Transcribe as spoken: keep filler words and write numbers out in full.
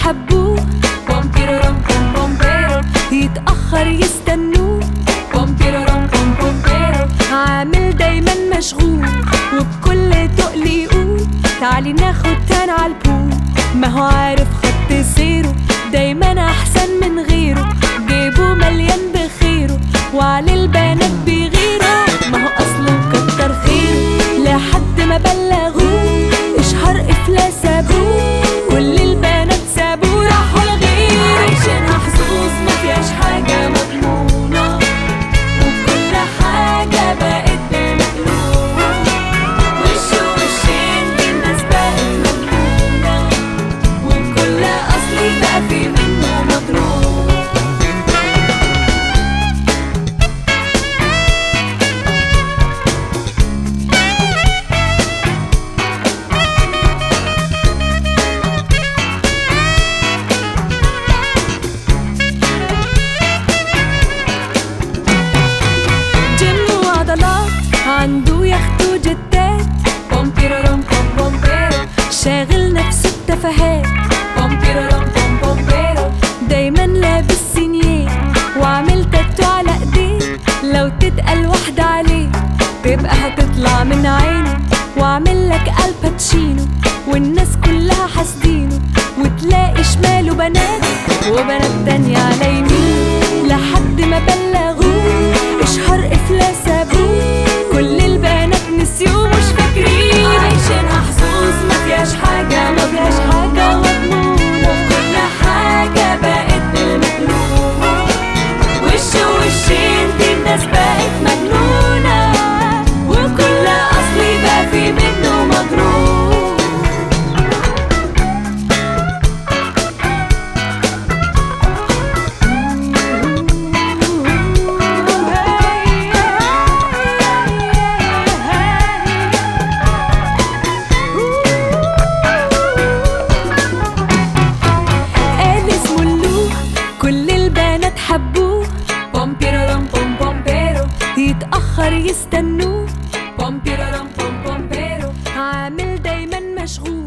حبوه، بوم بيرورم بوم بوم بيرو، يتأخر يستنوه، بوم بيرورم بوم بوم بيرو، عامل دايما مشغول وبكل تقل يقول تعالي ناخد تان عالبول. ما هو عارف خط سيره دايما احسن من غيره، جيبه مليان بخيره وعلى البنات بيغيره. ما هو اصله كتر خيره لحد ما بلغوه اشهر افلاس ابوه، كل البنات سابوه راحوا لغيره. عايشينها حظوظ مفيهاش حاجة مضمونة، وكل حاجة بقت بمقلوب، وش وشين دي الناس بقت مجنونة، وكل أصلي بقى في منه مضروب. عنده يخت وجتات، بوم بيرورم بوم بوم بيرو، شاغل نفسه بتفاهات، بوم بيرورم بوم بوم بيرو، دايما لابس سينيه وعامل تاتو على ايديه. لو تتقل واحدة عليه تبقى هتطلع من عينه، وعامل لك الباتشينو والناس كلها حاسدينه، وتلاقي شماله بنات وبنات تانية على يمينه، لحد ما بلغوه اشهر افلاس ابوه، كل البنات نسيوه مش فاكرين. عايشينها حظوظ مفيهاش حاجة مفيهاش حاجة مضمونة، وكل حاجة بقت بالمقلوب، وش وشين دي الناس بقت مجنونة، وكل أصلي بقى في منه مضروب. كل البنات حبوه، بوم بيرورم بوم بوم بيرو، يتأخر يستنوه، بوم بيرورم بوم بوم بيرو، عامل دايما مشغول